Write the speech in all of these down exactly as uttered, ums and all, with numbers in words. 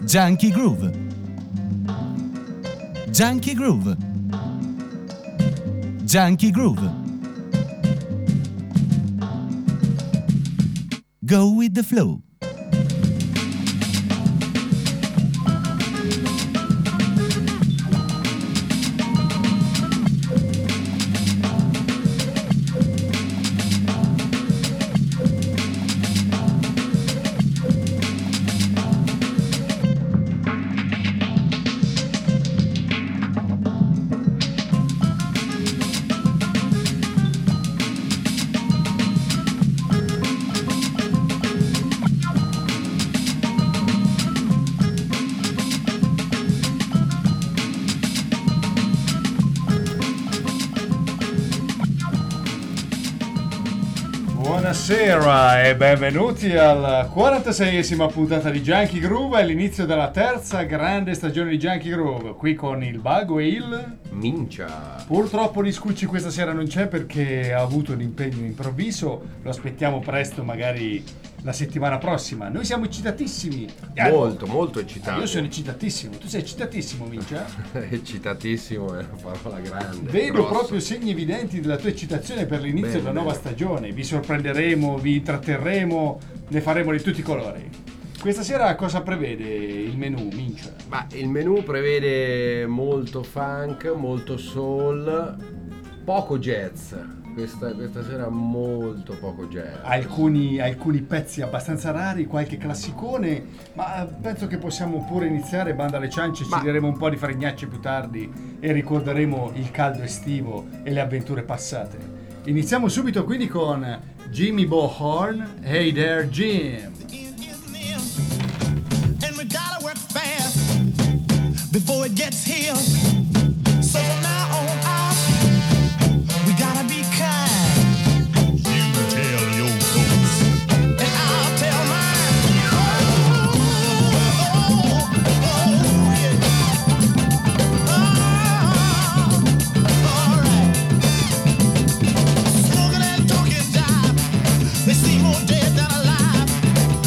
Junkie Groove. Junkie Groove. Junkie Groove. Go with the flow. Buonasera e benvenuti alla quarantaseiesima puntata di Junkie Groove, all'inizio della terza grande stagione di Junkie Groove, qui con il Bago e il Mincia. Purtroppo Riscucci questa sera non c'è perché ha avuto un impegno improvviso, lo aspettiamo presto, magari la settimana prossima. Noi siamo eccitatissimi. Molto, molto eccitato. Io sono eccitatissimo, tu sei eccitatissimo, Mincia? Eccitatissimo è una parola grande. Vedo grossa. proprio segni evidenti della tua eccitazione per l'inizio Bene, della nuova bene. stagione. Vi sorprenderemo, vi intratterremo, ne faremo di tutti i colori. Questa sera cosa prevede il menù, Mincia? Ma il menù prevede molto funk, molto soul, poco jazz. Questa, questa sera molto poco jazz. Alcuni, alcuni pezzi abbastanza rari, qualche classicone, ma penso che possiamo pure iniziare, banda alle ciance, Ma- ci diremo un po' di fregnacce più tardi e ricorderemo il caldo estivo e le avventure passate. Iniziamo subito quindi con Jimmy Bo Horn, Hey There Jim. And we gotta work fast before it gets here. So from now on out, we gotta be kind. You tell your folks, and I'll tell mine. Oh, oh, oh, yeah. Oh, all right. Smoking and talking jive, they seem more dead than alive.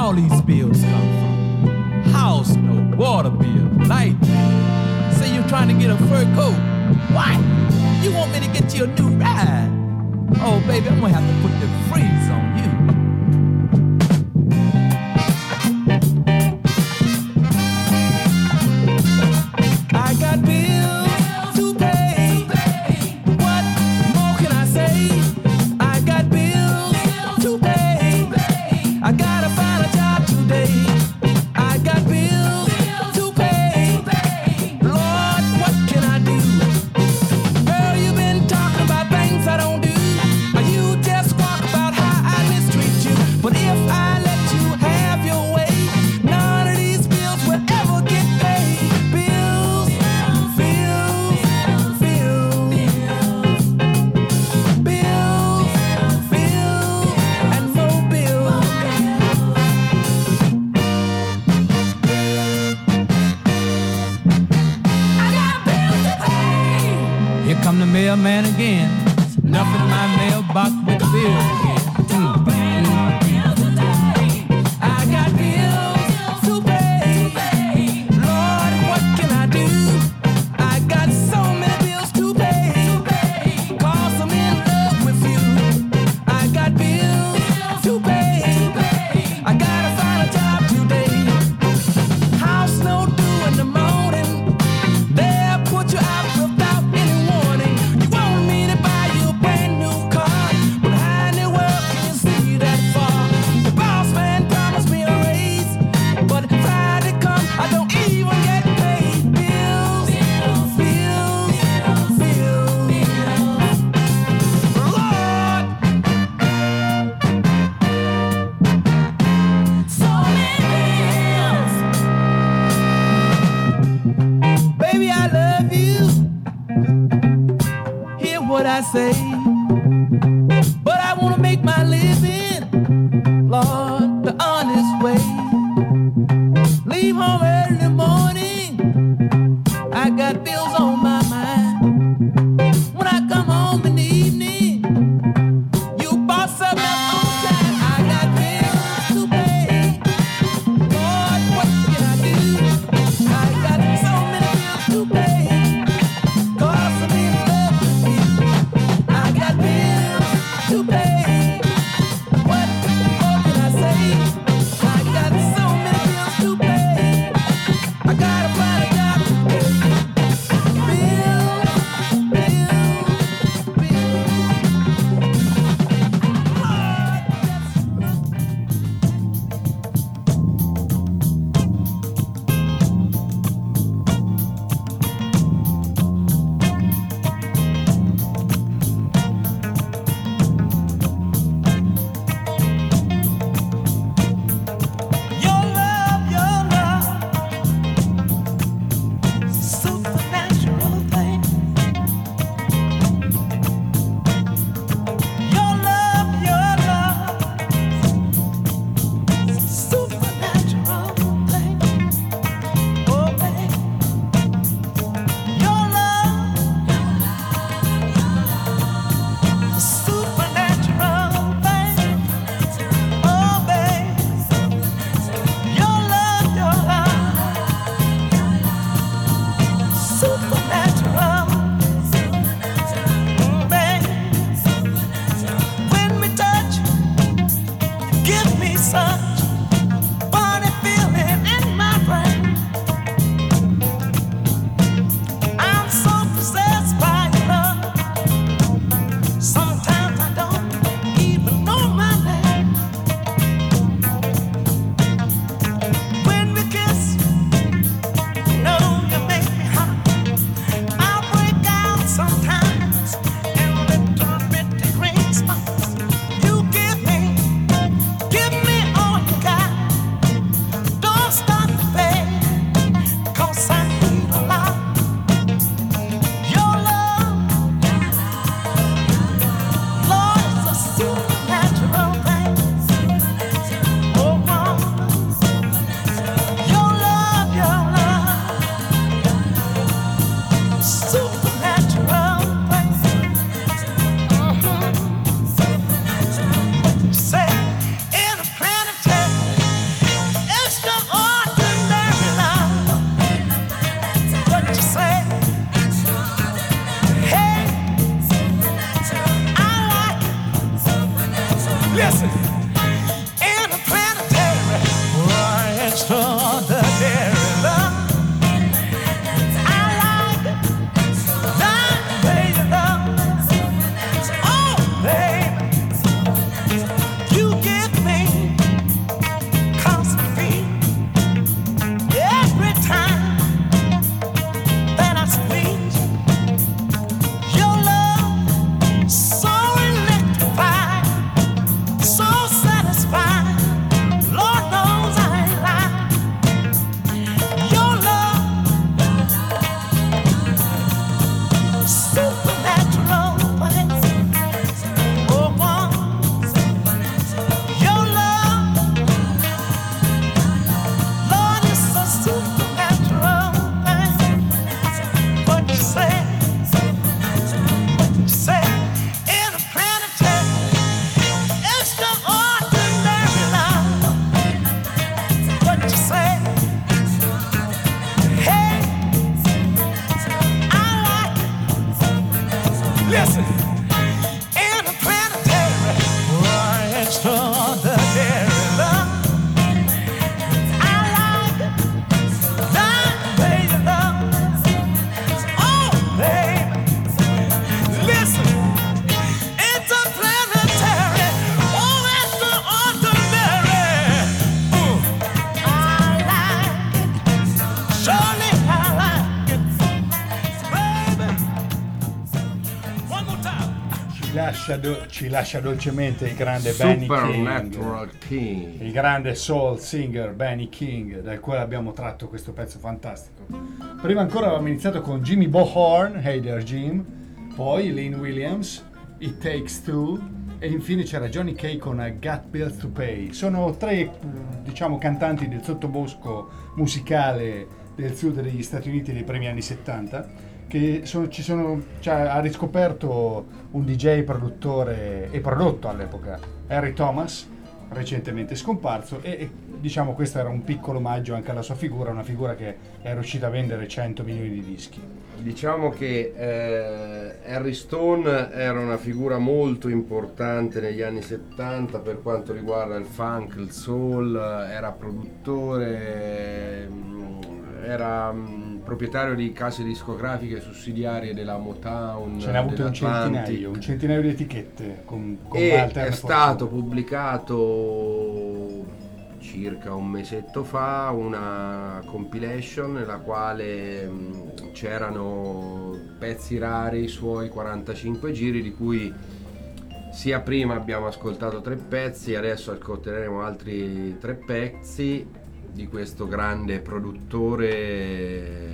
all these bills come from? House note, water bill, light bill. Say you're trying to get a fur coat. What? You want me to get you a new ride? Oh, baby, I'm gonna have to put the freeze on you. I got bills to pay. What more can I say? I got bills to pay. I gotta find a job today. I got bills to pay. Lord, what can I do? Girl, you've been talking about things I don't do. You just talk about how I mistreat you. But if I let you have your way, none of these bills will ever get paid. Bills, bills, bills, bills, bills, and more bills. I got bills to pay. Here come the mailman again. Nothing in my mailbox but bills again. Mm. I got bills to pay. Lord, what can I do? I got so many bills to pay. Cause I'm in love with you. I got bills to pay. I gotta find a job today. House no do in the morning. They'll put you out without any warning. You want me to buy you a brand new car, but how in the world can you see that far? The boss man promised me a raise, but Friday come, I don't even get paid. Bills, bills, bills, bills. Lord, so many bills. Baby, I love you. Hear what I say. But I wanna make my living, Lord, the honest way. Leave home early in the morning. I got bills on my mind. When I come home in the evening, you bought something else on time. I got bills to pay. Lord, what can I do? I got so many bills to pay. Cause I'm in love with you. I got bills to pay. What more can I say? I got so many bills to pay. I gotta find a job today. Bills Listen, interplanetary, or extraordinary love. I like it. That way you love. Oh, baby, you give me constant feel every time that I squeeze your love. So electrified, so satisfied. Lord knows I ain't lying. Your love, supernatural. Oh, one. Your love, Lord, is so supernatural. What you say? What you say? Interplanetary, extraordinary love. What you say? Hey, I like it. Listen, interplanetary, or extraordinary love. I like it. That way you love. Oh, baby, listen, interplanetary, oh, extraordinary. Ooh, I like it. Surely I like it. Baby, one more time. Ci lascia, do- ci lascia dolcemente il grande Benny Supernatural King, King. il grande soul singer Benny King, dal quale abbiamo tratto questo pezzo fantastico. Prima ancora avevamo iniziato con Jimmy Bohorn, Hey There Jim, poi Lynn Williams, It Takes Two, e infine c'era Johnny Kay con Got Bills to Pay. Sono tre, diciamo, cantanti del sottobosco musicale del sud degli Stati Uniti dei primi anni settanta, che sono, ci sono, cioè, ha riscoperto un D J, produttore e prodotto all'epoca, Harry Thomas, recentemente scomparso, e, e diciamo questo era un piccolo omaggio anche alla sua figura, una figura che è riuscita a vendere cento milioni di dischi. Diciamo che eh, Harry Stone era una figura molto importante negli anni settanta per quanto riguarda il funk, il soul, era produttore, mh, era mh, proprietario di case discografiche sussidiarie della Motown, Ce n'è avuto un dell'Atlantic. centinaio, un centinaio di etichette con, con E Walter è e stato Fortune. pubblicato circa un mesetto fa una compilation nella quale mh, c'erano pezzi rari, i suoi quarantacinque giri, di cui sia prima abbiamo ascoltato tre pezzi, adesso ascolteremo altri tre pezzi di questo grande produttore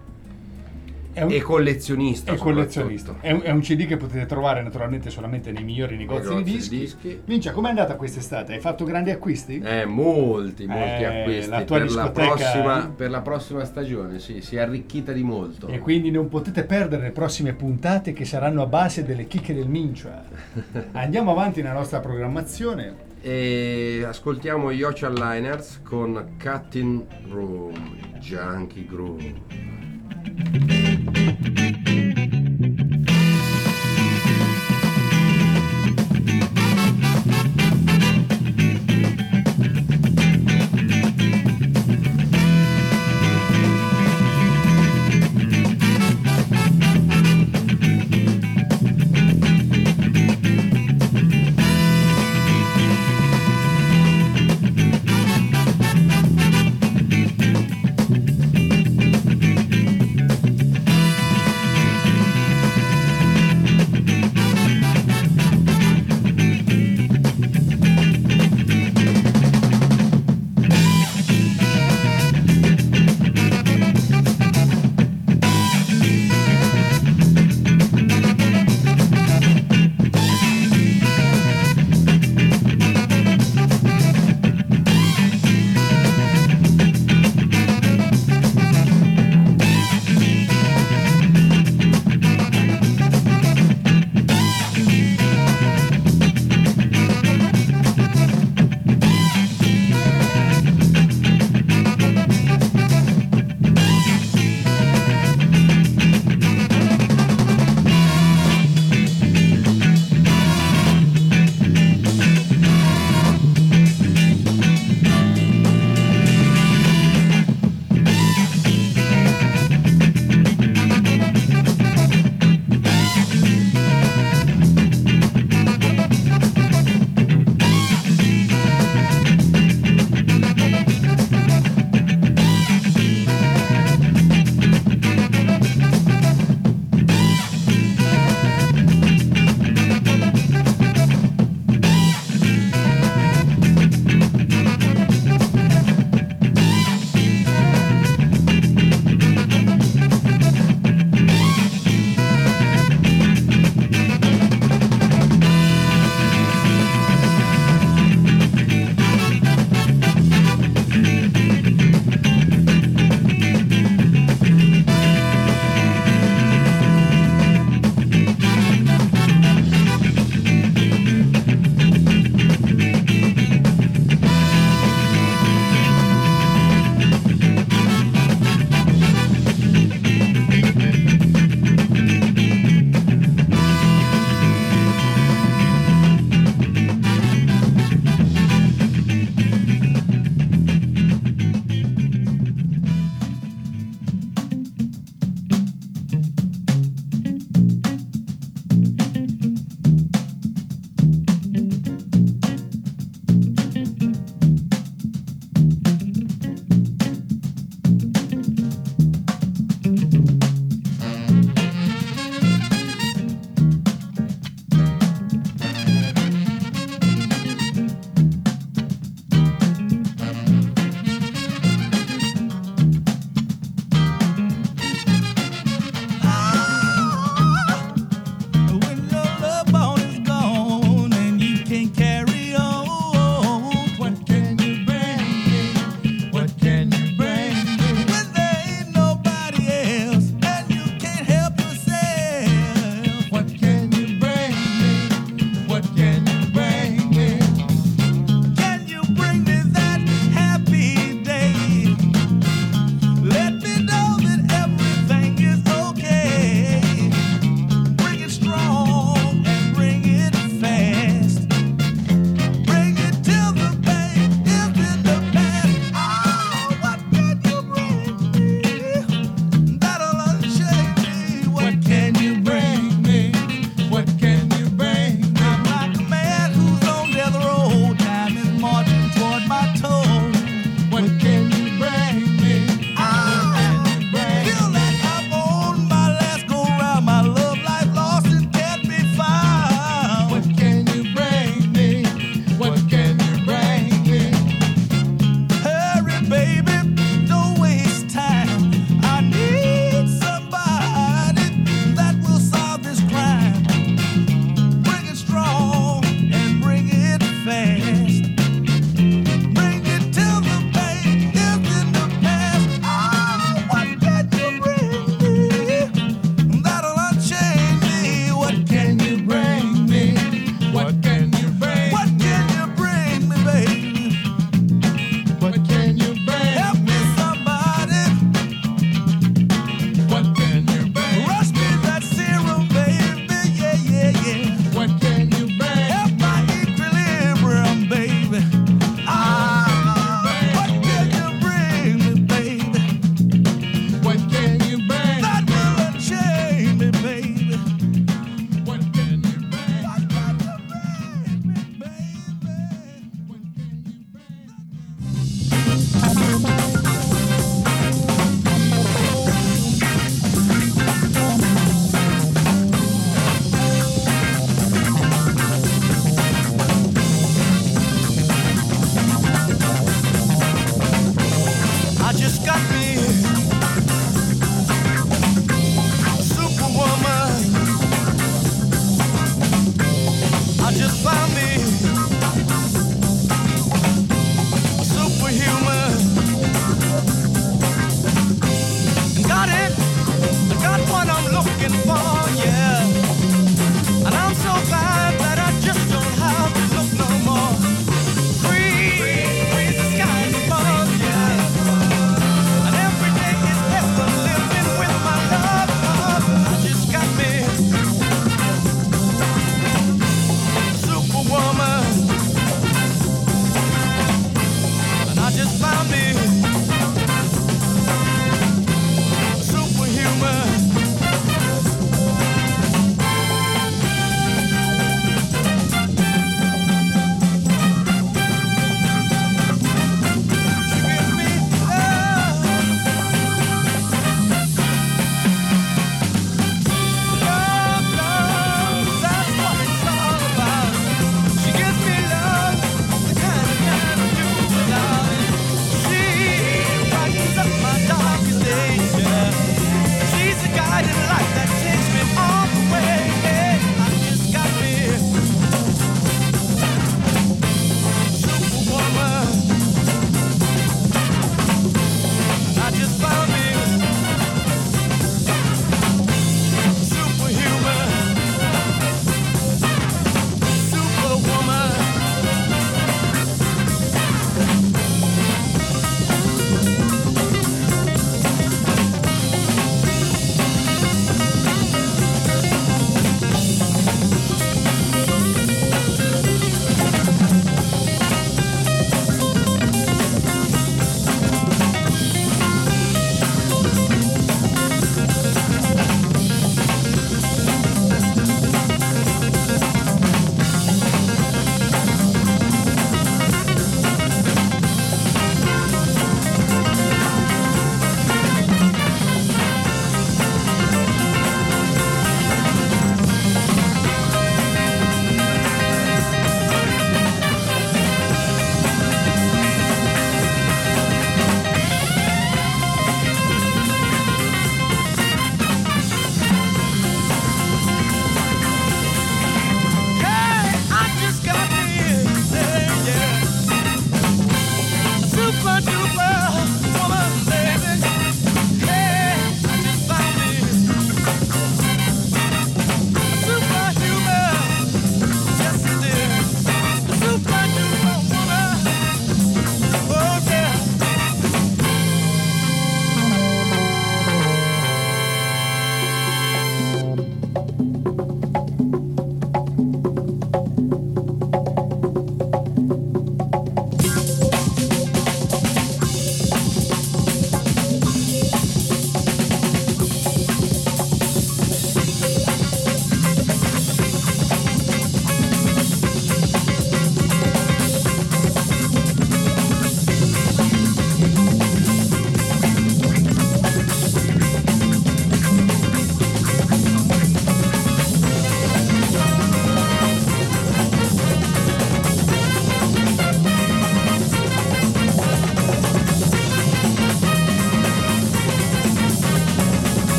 È un- e collezionista. È collezionista. soprattutto. È un, è un C D che potete trovare naturalmente solamente nei migliori negozi, Negozi di di dischi. dischi. Mincia, com'è andata quest'estate? Hai fatto grandi acquisti? Eh, molti, molti Eh, acquisti la tua per la, discoteca- prossima, per la prossima stagione, sì, si è arricchita di molto. E quindi non potete perdere le prossime puntate che saranno a base delle chicche del Mincia. Andiamo avanti nella nostra programmazione. E ascoltiamo gli Ocean Liners con Cutting Room, Junkie Groove. Thank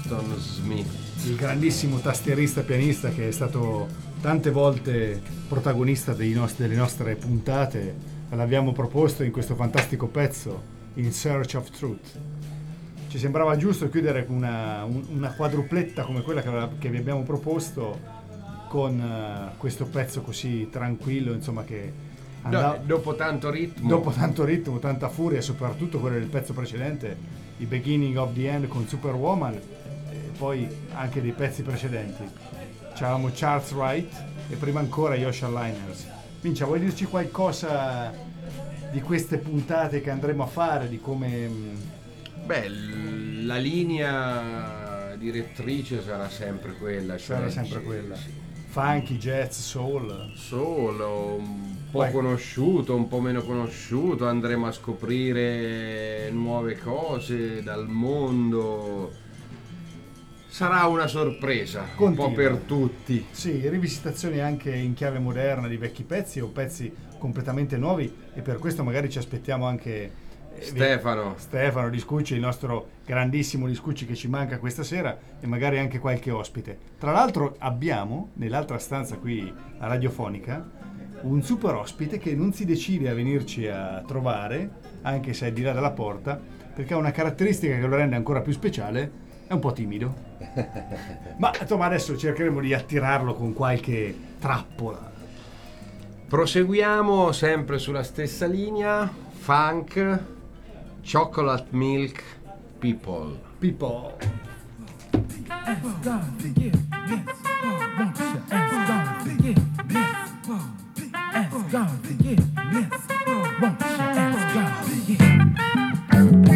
Preston Smith. Il grandissimo tastierista e pianista che è stato tante volte protagonista dei nostri- delle nostre puntate. L'abbiamo proposto in questo fantastico pezzo, In Search of Truth. Ci sembrava giusto chiudere una, un- una quadrupletta come quella che, aveva- che vi abbiamo proposto con eh, questo pezzo così tranquillo, insomma, che andava, No, dopo tanto ritmo. dopo tanto ritmo, tanta furia, soprattutto quello del pezzo precedente, i Beginning of the End con Superwoman, e poi anche dei pezzi precedenti. C'avevamo Charles Wright e prima ancora gli Ocean Liners. Mincia, vuoi dirci qualcosa di queste puntate che andremo a fare, di come... mh, Beh, l- la linea direttrice sarà sempre quella. Cioè sarà sempre ci- quella? sì. Funky, jazz, soul. Solo un po' Vai. conosciuto, un po' meno conosciuto, andremo a scoprire nuove cose dal mondo. Sarà una sorpresa, Continua. un po' per tutti. Sì, rivisitazioni anche in chiave moderna di vecchi pezzi o pezzi completamente nuovi, e per questo magari ci aspettiamo anche eh, Stefano. Stefano Discucci, il nostro grandissimo Discucci che ci manca questa sera, e magari anche qualche ospite. Tra l'altro abbiamo nell'altra stanza qui a Radiofonica un super ospite che non si decide a venirci a trovare, anche se è di là dalla porta, perché ha una caratteristica che lo rende ancora più speciale: è un po' timido. Ma insomma adesso cercheremo di attirarlo con qualche trappola. Proseguiamo sempre sulla stessa linea. Funk, Chocolate Milk People. People. Ask God forgiveness. Won't you ask God forgiveness? Ask God forgiveness. Won't you ask God forgiveness?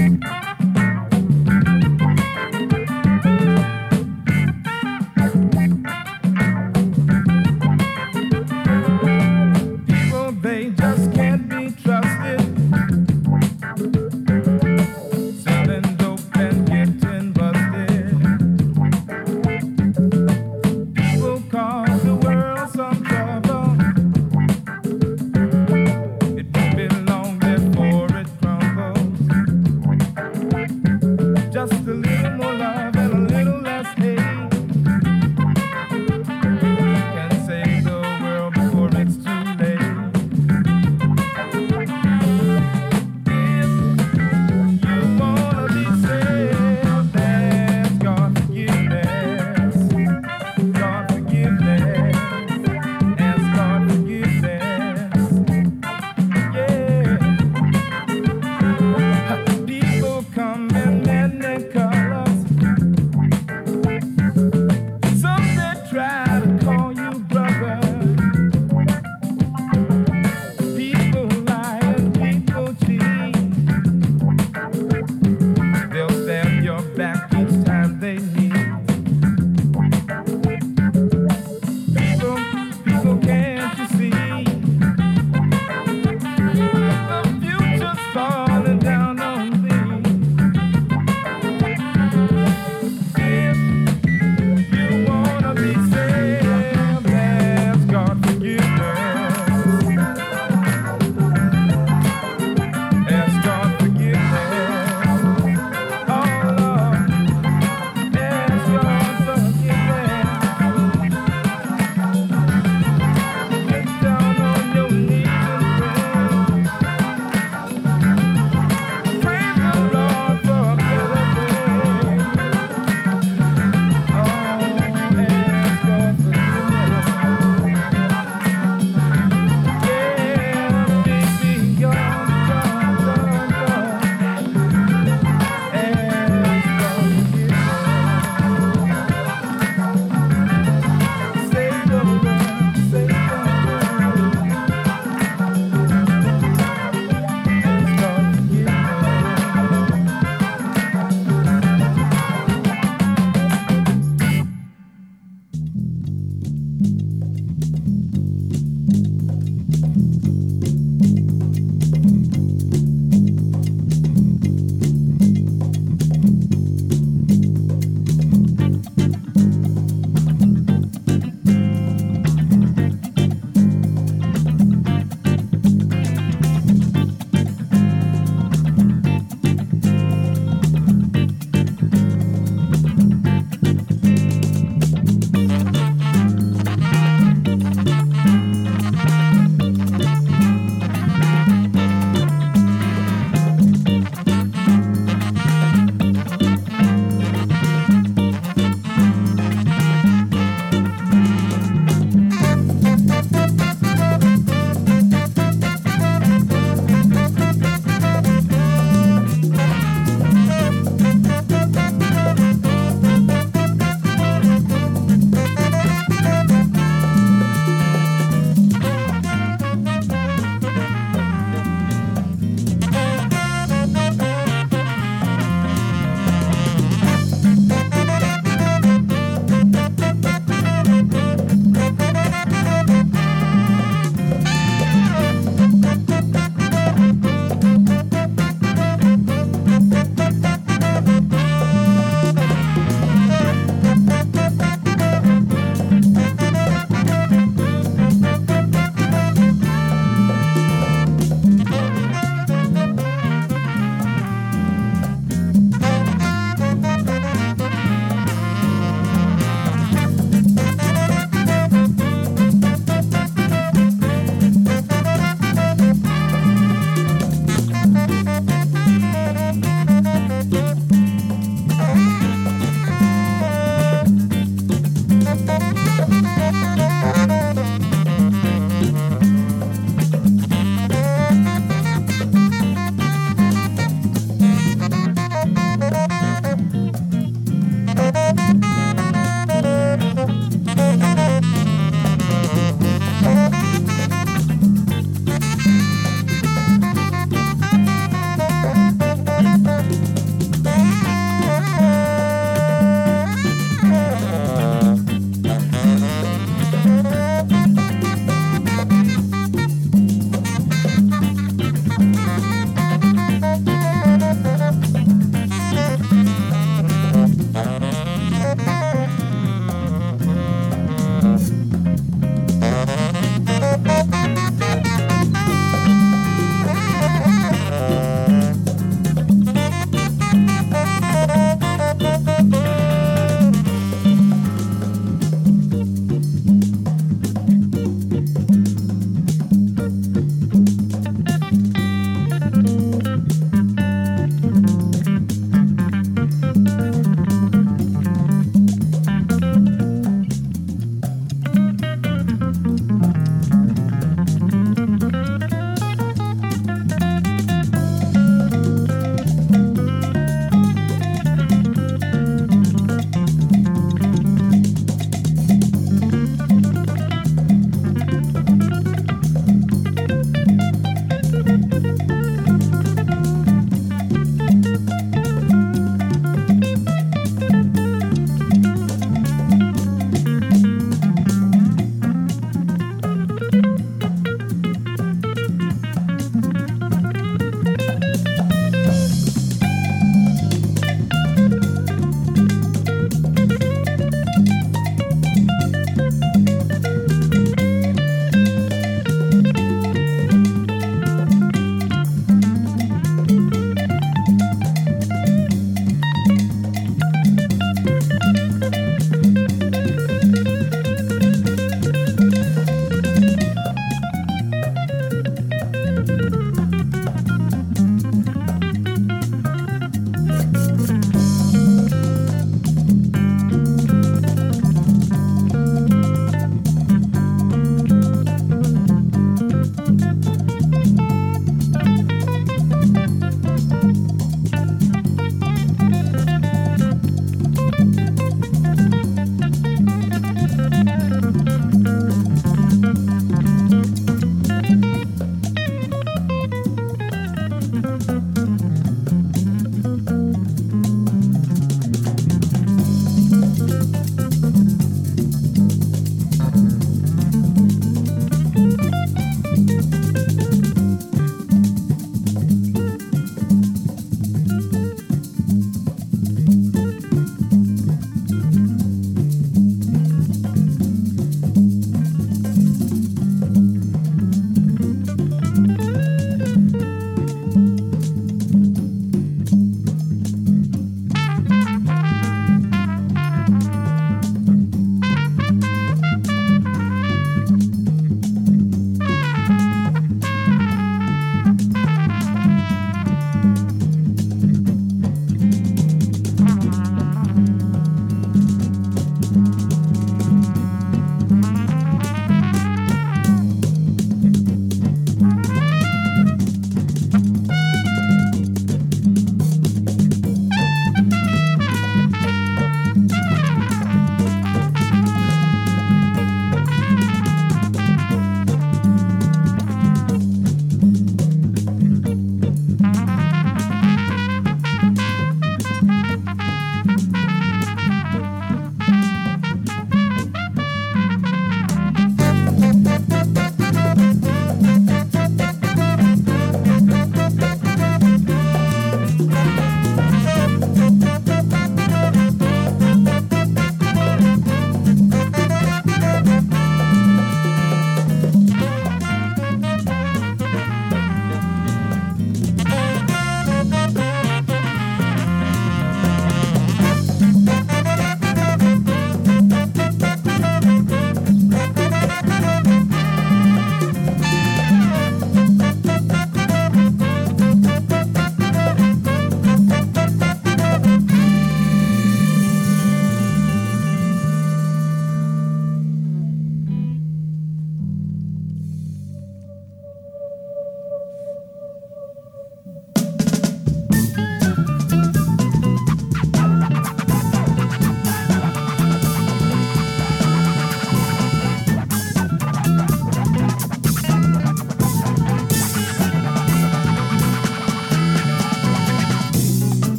People, they just can't be trusted. Selling dope and getting busted.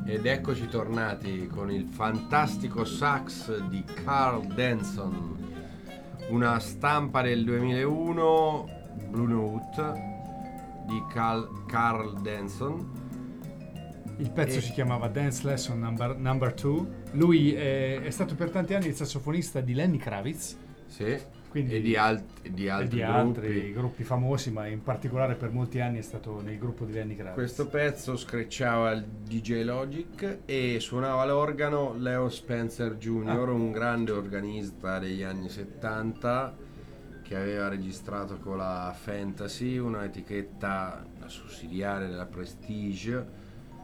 Ed eccoci tornati con il fantastico sax di Carl Denson, una stampa del duemilauno, Blue Note di Carl, Carl Denson. Il pezzo E- si chiamava Dance Lesson Number, number two. Lui è, è stato per tanti anni il sassofonista di Lenny Kravitz Sì, Quindi- e di, alt- di e altri di gruppi. altri gruppi famosi, ma in particolare per molti anni è stato nel gruppo di Lenny Kravitz. Questo pezzo screcciava il D J Logic e suonava l'organo Leo Spencer Junior, Ah. un grande organista degli anni settanta che aveva registrato con la Fantasy, un'etichetta sussidiaria della Prestige,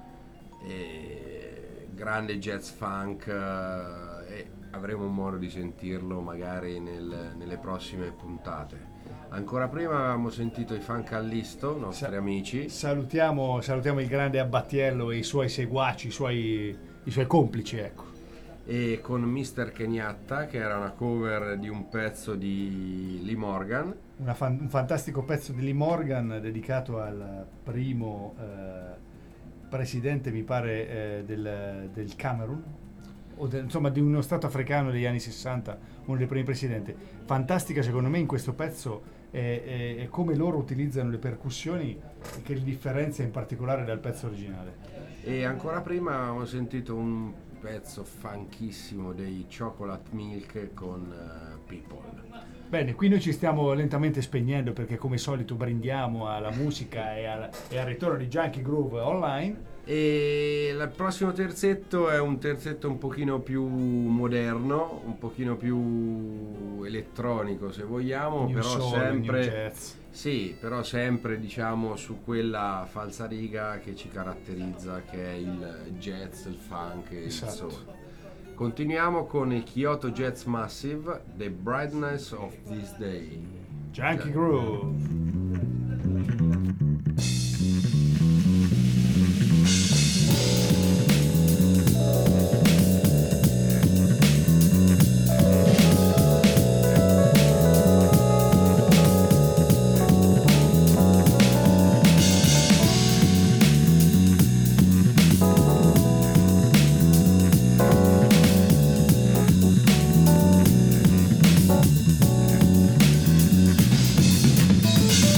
e grande jazz funk, eh, e avremo modo di sentirlo magari nel- nelle prossime puntate. Ancora prima avevamo sentito i Fankallisto, nostri Sa- amici. Salutiamo, salutiamo il grande Abbattiello e i suoi seguaci, i suoi, i suoi complici, ecco. E con mister Kenyatta, che era una cover di un pezzo di Lee Morgan. Una fan- un fantastico pezzo di Lee Morgan dedicato al primo eh, presidente, mi pare, eh, del, del Camerun, o del- insomma di uno stato africano degli anni sessanta, uno dei primi presidenti. Fantastica secondo me in questo pezzo è, è- è come loro utilizzano le percussioni, che li differenzia in particolare dal pezzo originale. E ancora prima avevamo sentito un pezzo funchissimo dei Chocolate Milk con eh, People. Bene, qui noi ci stiamo lentamente spegnendo perché come solito brindiamo alla musica e al, e al ritorno di Junkie Groove online. E il prossimo terzetto è un terzetto un pochino più moderno, un pochino più elettronico se vogliamo, New però soul, sempre new jazz. sì, però sempre diciamo su quella falsariga che ci caratterizza, che è il jazz, il funk e Esatto. il soul. Continuiamo con il Kyoto Jazz Massive, The Brightness of This Day. Junkie Groove. Thank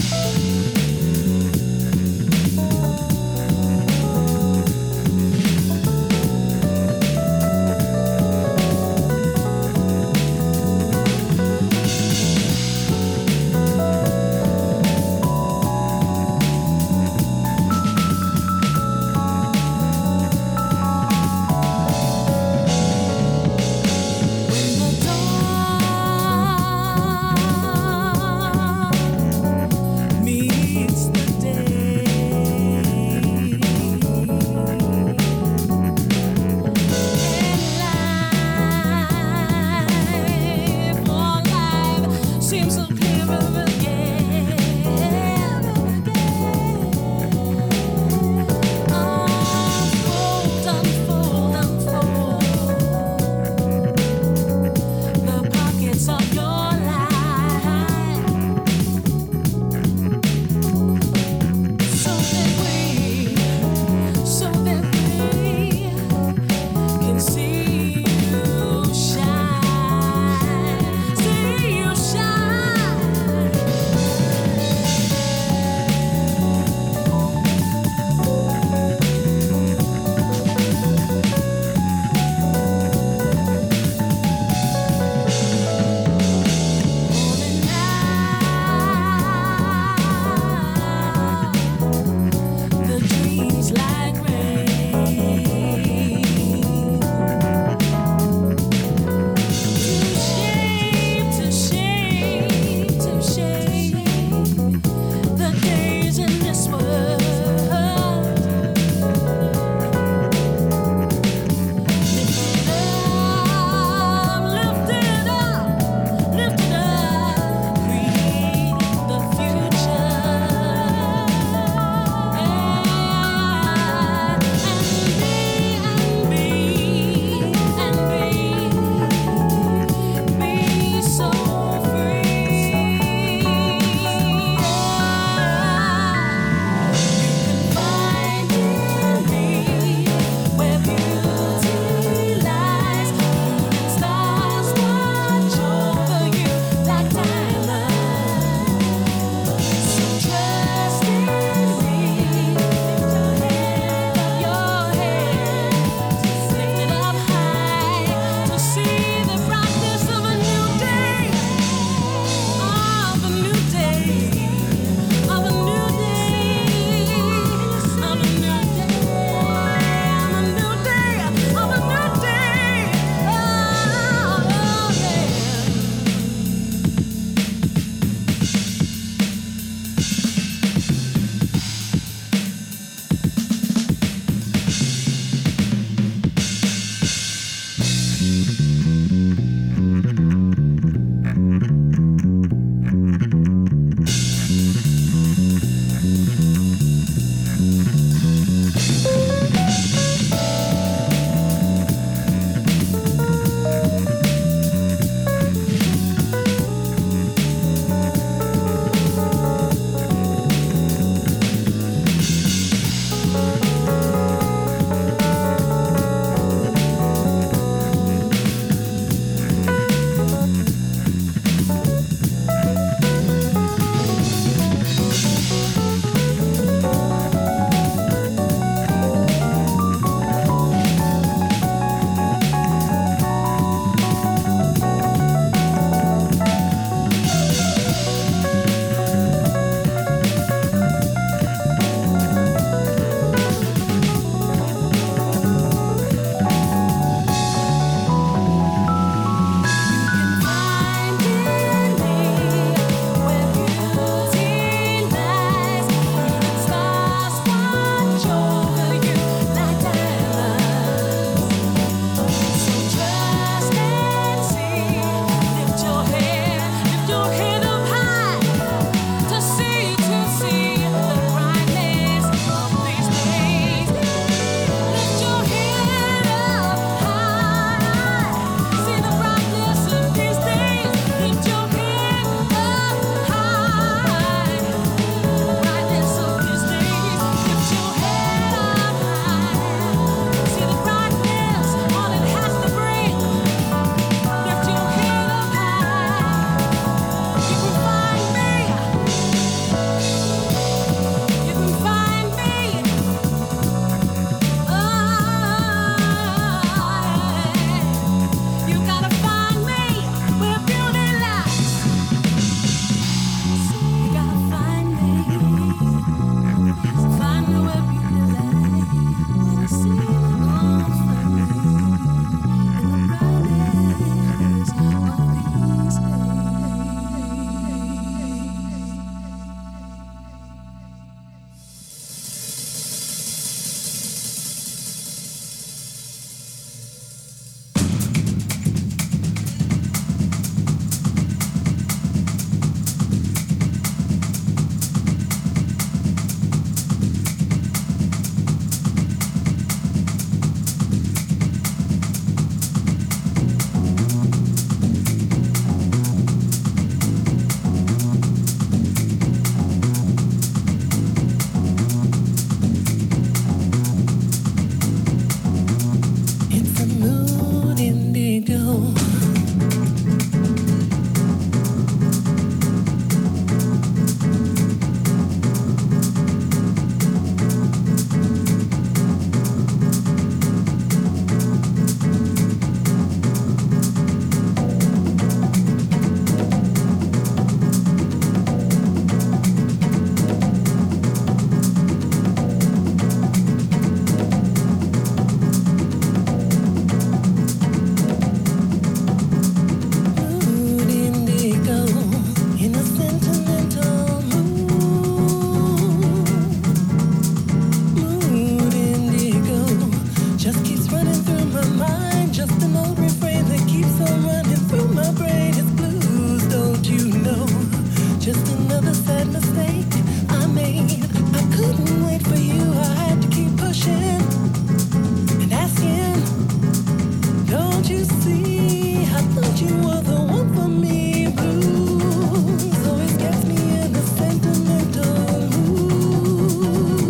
keeps running through my mind. Just an old refrain that keeps on running through my brain. It's blues, don't you know? Just another sad mistake I made. I couldn't wait for you, I had to keep pushing and asking. Don't you see? I thought you were the one for me. Blues always gets me in a sentimental mood.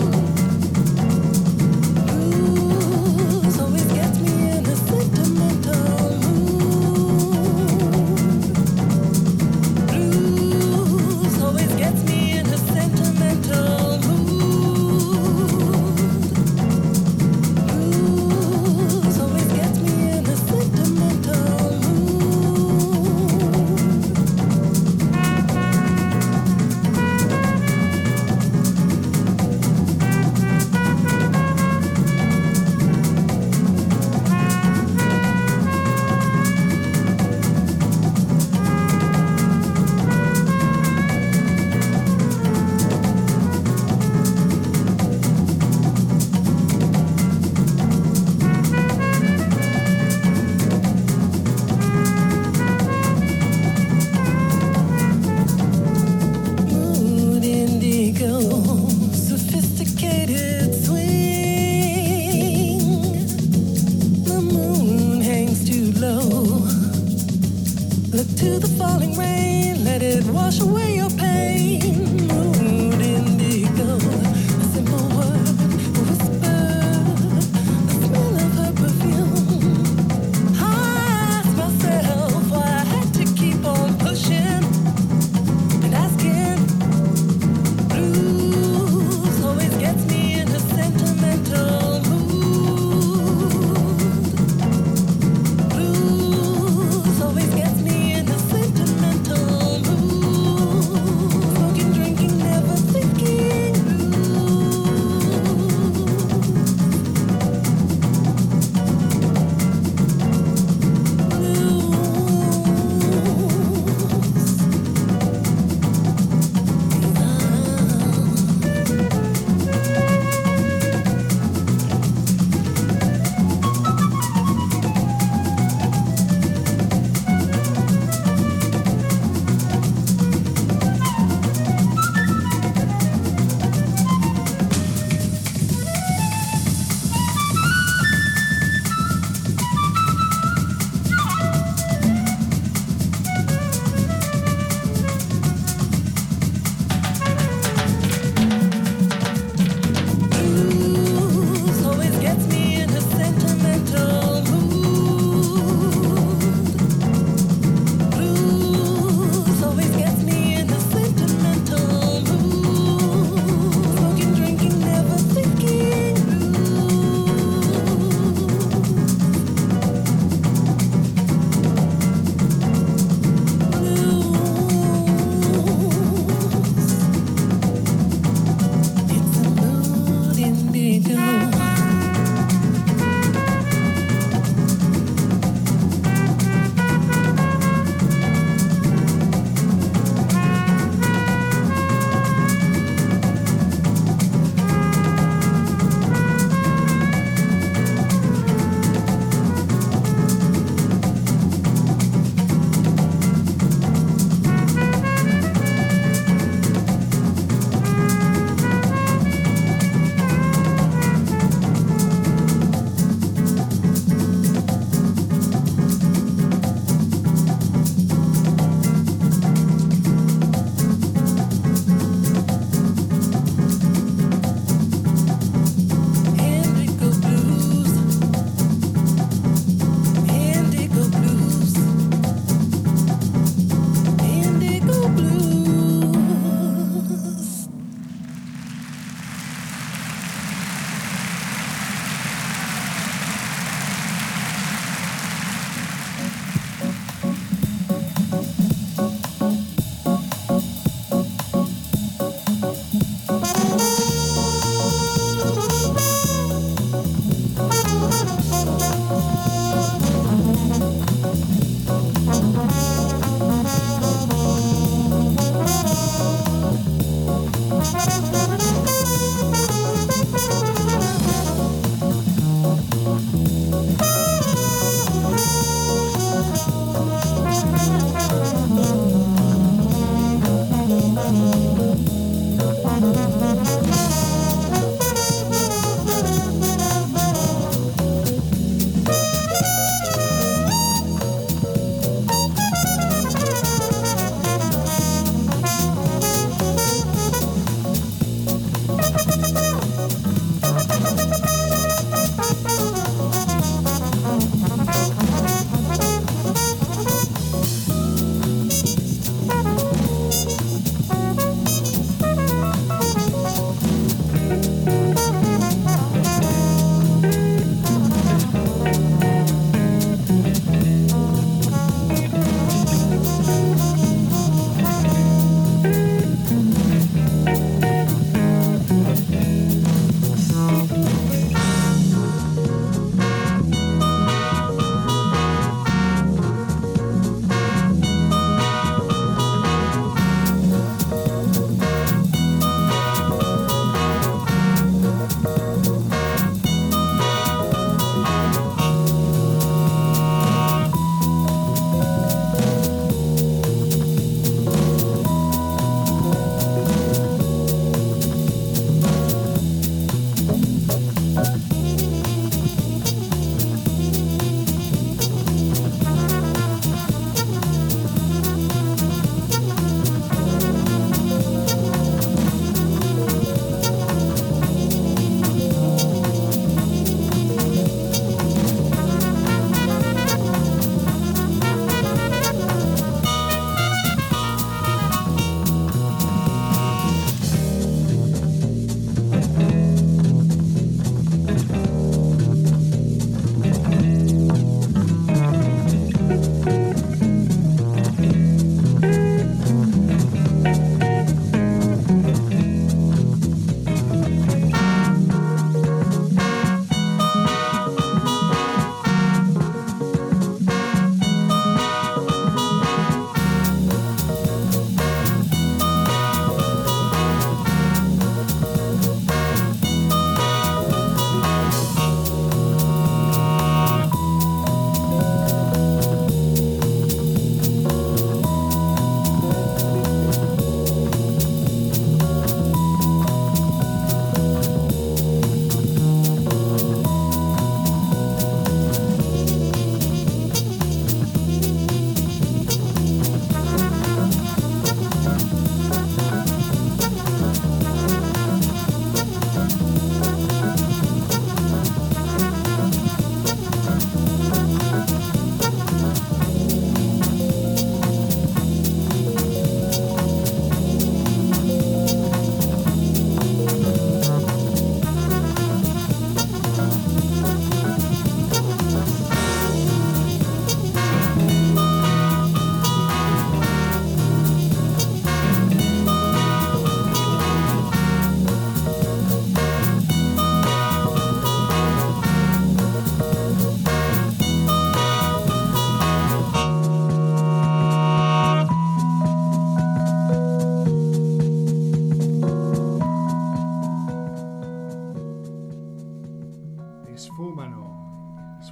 Blues always gets me in a sentimental mood. Blues always gets me in a sentimental mood. Blues always gets me in a sentimental mood. Mood indigo, sophisticated swing. The moon hangs too low. Look to the falling rain, let it wash away your pain. Mood indigo, a simple word, a whisper, the smell of her perfume. I asked myself why I had to keep on pushing and asking. Blues always gets me in a sentimental mood. Blues always gets me in a sentimental mood.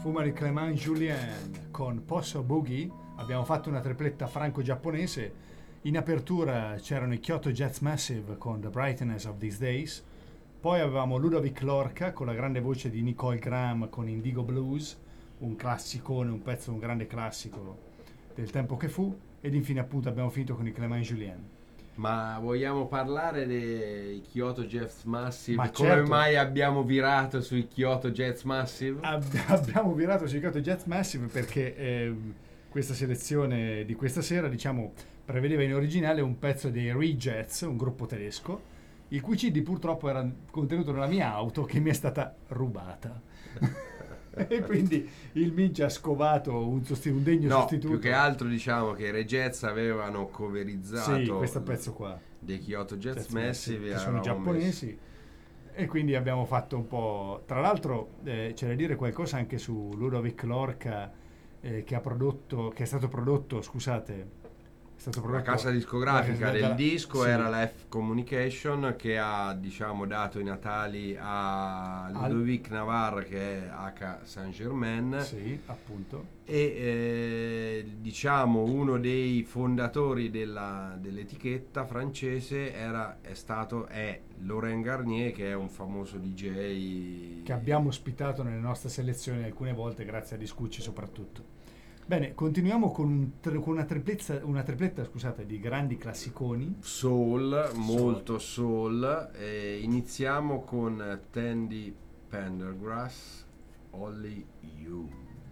sfuma di Clément Julien con Posso Boogie. Abbiamo fatto una tripletta franco-giapponese. In apertura c'erano i Kyoto Jazz Massive con The Brightness of These Days. Poi avevamo Ludovic Lorca con la grande voce di Nicole Graham con Indigo Blues, un classicone, un pezzo, un grande classico del tempo che fu. Ed infine appunto abbiamo finito con i Clément Julien. Ma vogliamo parlare dei Kyoto Jazz Massive? Ma Come certo. mai abbiamo virato sui Kyoto Jazz Massive? Ab- abbiamo virato sui Kyoto Jazz Massive perché ehm, questa selezione di questa sera, diciamo, prevedeva in originale un pezzo dei Rejets, un gruppo tedesco, il cui C D purtroppo era contenuto nella mia auto che mi è stata rubata. E quindi il Minci ha scovato un, sosti- un degno No, sostituto. più che altro diciamo che i Regez avevano coverizzato Sì, questo pezzo qua. dei Kyoto Jazz, Jazz Massive, che sono i avevamo giapponesi, e quindi abbiamo fatto un po'. Tra l'altro eh, c'è da dire qualcosa anche su Ludovic Lorca, eh, che ha prodotto, che è stato prodotto, scusate, è stato La prodotto casa discografica da- del da- disco sì. era la F Communication, che ha, diciamo, dato i natali a Ludovic Navarre, che è H. Saint Germain, Sì, appunto. e eh, diciamo uno dei fondatori della- dell'etichetta francese era, è stato è Laurent Garnier, che è un famoso D J Che abbiamo ospitato nelle nostre selezioni alcune volte, grazie a Discucci soprattutto. Bene, continuiamo con, un tri- con una tripletta, una tripletta scusate, di grandi classiconi. soul, molto soul. E iniziamo con Tandy Pendergrass, Only You.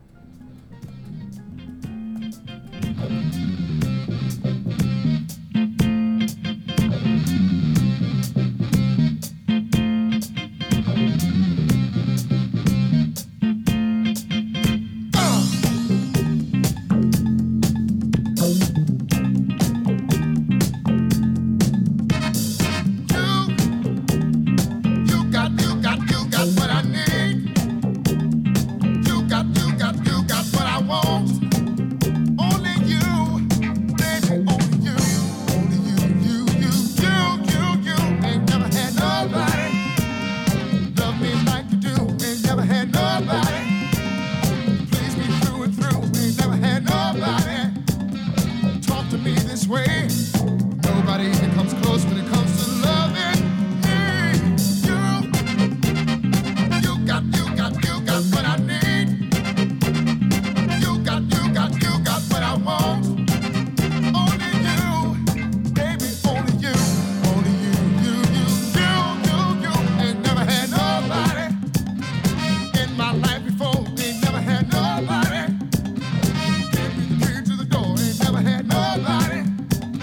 You got, you got, you got what I need. You got, you got, you got what I want. Only you, baby, only you, only you, you, you, you, you, you. Ain't never had nobody love me like you do. Ain't never had nobody please me through and through. Ain't never had nobody talk to me this way. Nobody even comes close when it comes to loving me. You, you got, you got, you got what I need. You got, you got, you got what I want. Only you, baby, only you, only you, you, you, you, you, you. Ain't never had nobody in my life before. Ain't never had nobody. Gave me the key to the door. Ain't never had nobody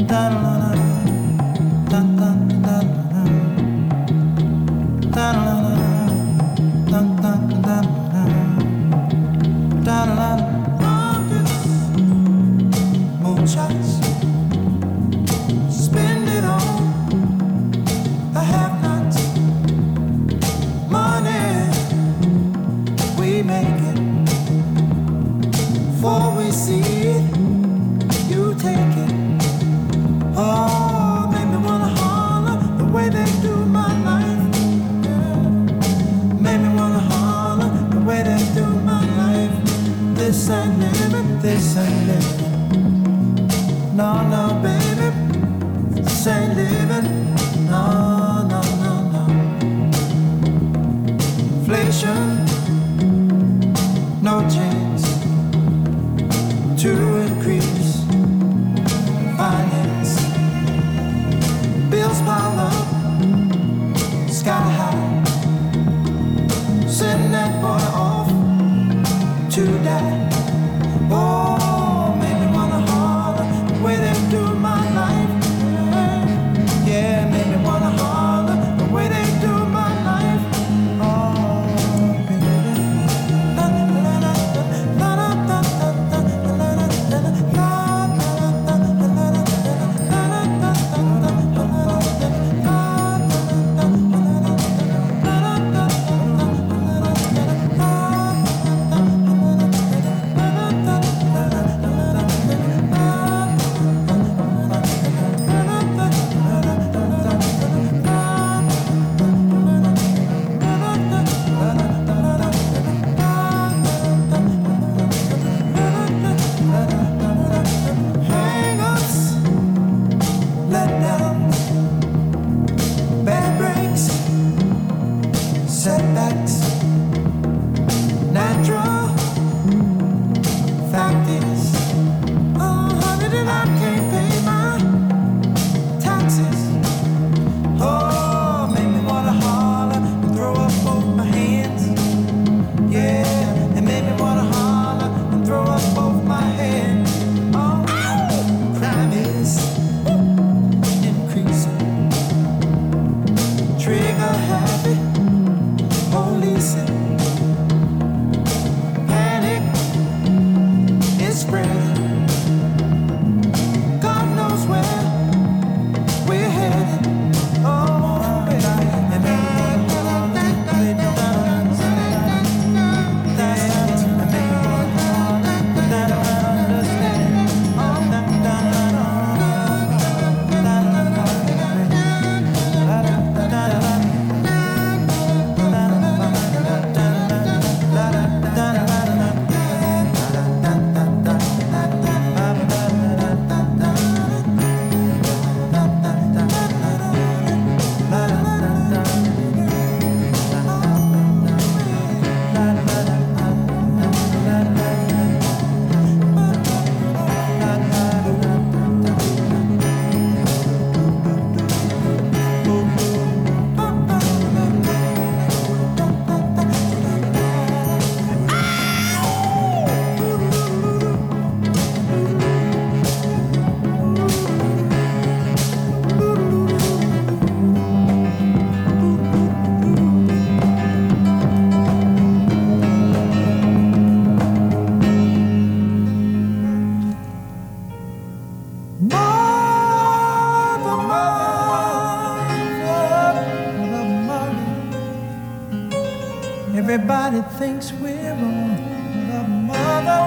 Everybody thinks we're wrong. But mother,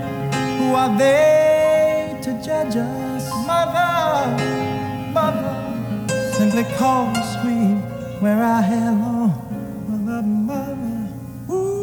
who are they to judge us? Mother, mother, simply cause we wear our hair long. Mother, mother, ooh.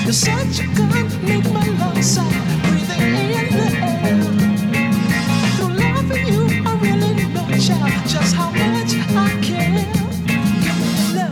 You're such a gun, make my lungs sound, breathing in the air. Through loving you, I really know, child, just how much I care. Give me love.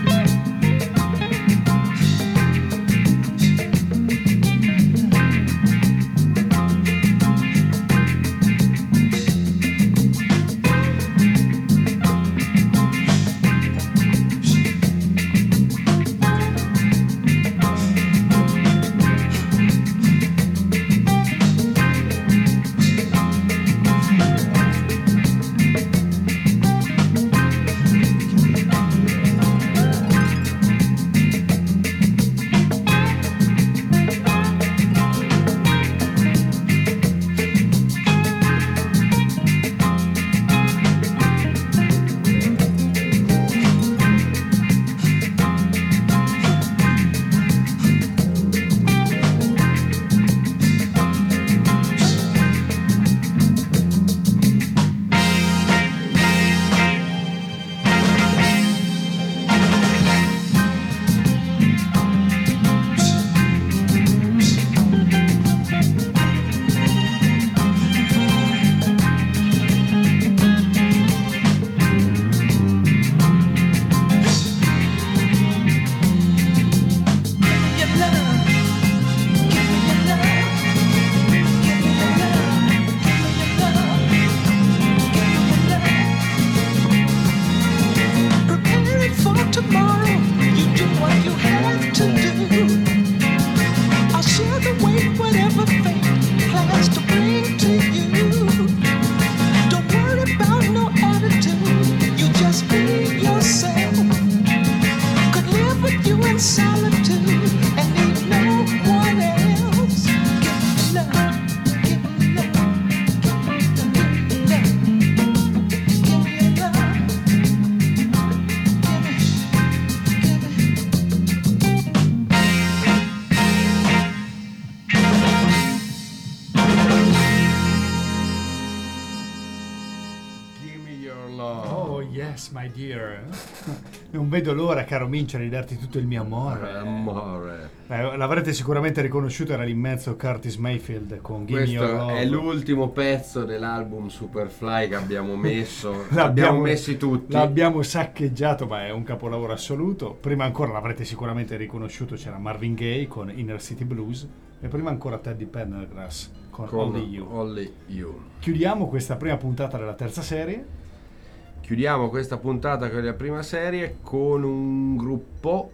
Yes, my dear. Non vedo l'ora, caro Mincia, di darti tutto il mio amore. Amore. Eh, l'avrete sicuramente riconosciuto, era l'immenso Curtis Mayfield con Gimme Your Questo Love. è l'ultimo pezzo dell'album Superfly che abbiamo messo. L'abbiamo- L'abbiamo messi tutti. L'abbiamo saccheggiato, ma è un capolavoro assoluto. Prima ancora l'avrete sicuramente riconosciuto, c'era Marvin Gaye con Inner City Blues e prima ancora Teddy Pendergrass con, con Only You. Only You. Chiudiamo questa prima puntata della terza serie. Chiudiamo questa puntata con la prima serie con un gruppo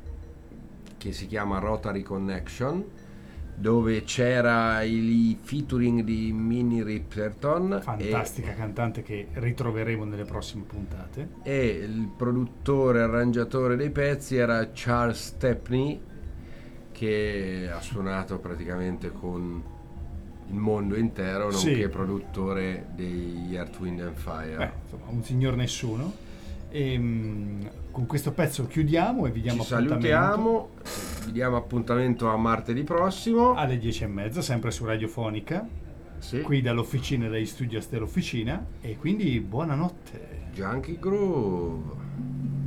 che si chiama Rotary Connection, dove c'era il featuring di Minnie Riperton Fantastica cantante che ritroveremo nelle prossime puntate. e, e il produttore arrangiatore dei pezzi era Charles Stepney, che ha suonato praticamente con il mondo intero, nonché Sì. produttore degli Earth, Wind and Fire. Beh, insomma, un signor nessuno. E, mh, con questo pezzo chiudiamo e vi diamo Ci appuntamento salutiamo, vi diamo appuntamento a martedì prossimo. alle dieci e mezza, sempre su Radiofonica, Sì. qui dall'officina e dagli studios dell'officina. E quindi buonanotte. Junkie Groove.